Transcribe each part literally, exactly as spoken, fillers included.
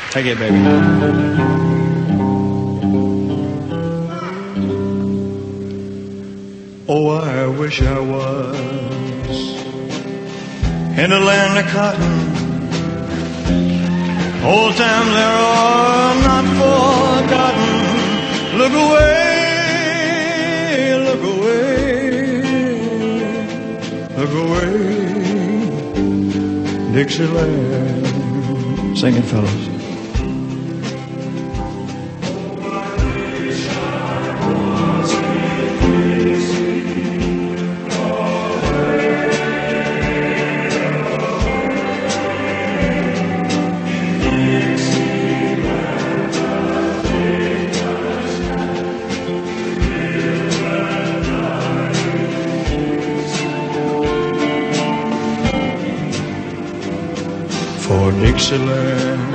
Take it, baby. Oh, I wish I was in the land of cotton. Old times there are not forgotten. Look away, look away, look away, Dixieland. Sing it, fellas. For Dixieland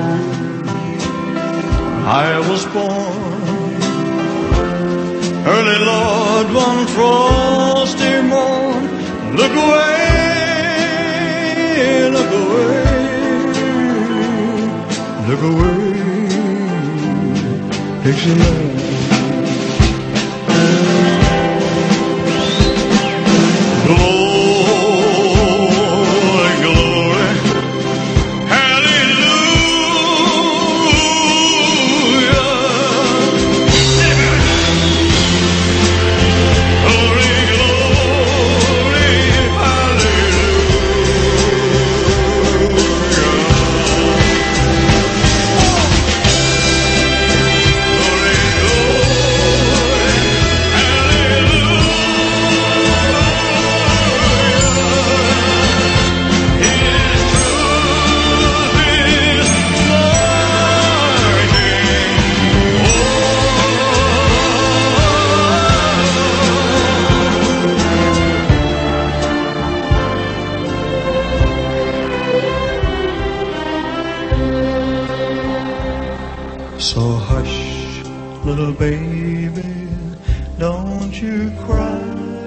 I was born, early Lord, one frosty morn. Look away, look away, look away, Dixieland. So hush, little baby, don't you cry.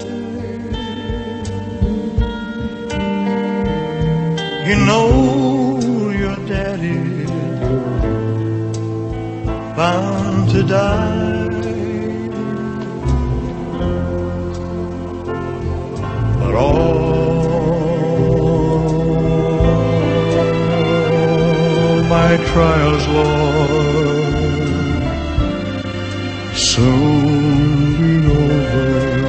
You know your daddy bound to die, but all my trials, Lord, soon be over.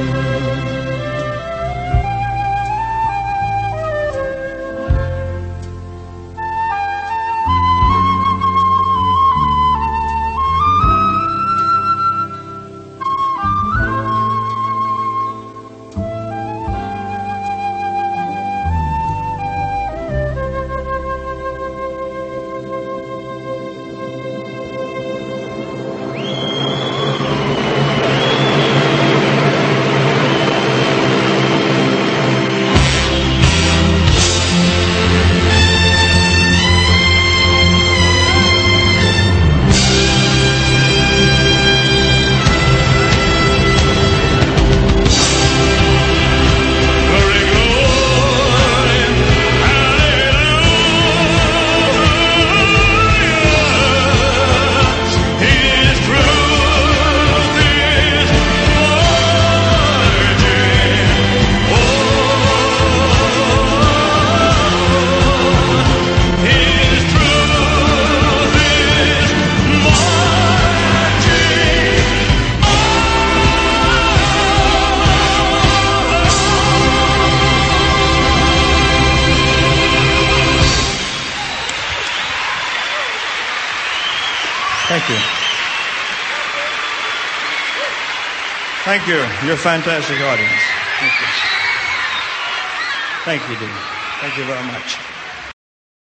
Thank you. Thank you. You're a fantastic audience. Thank you. Thank you, Dean. Thank you very much.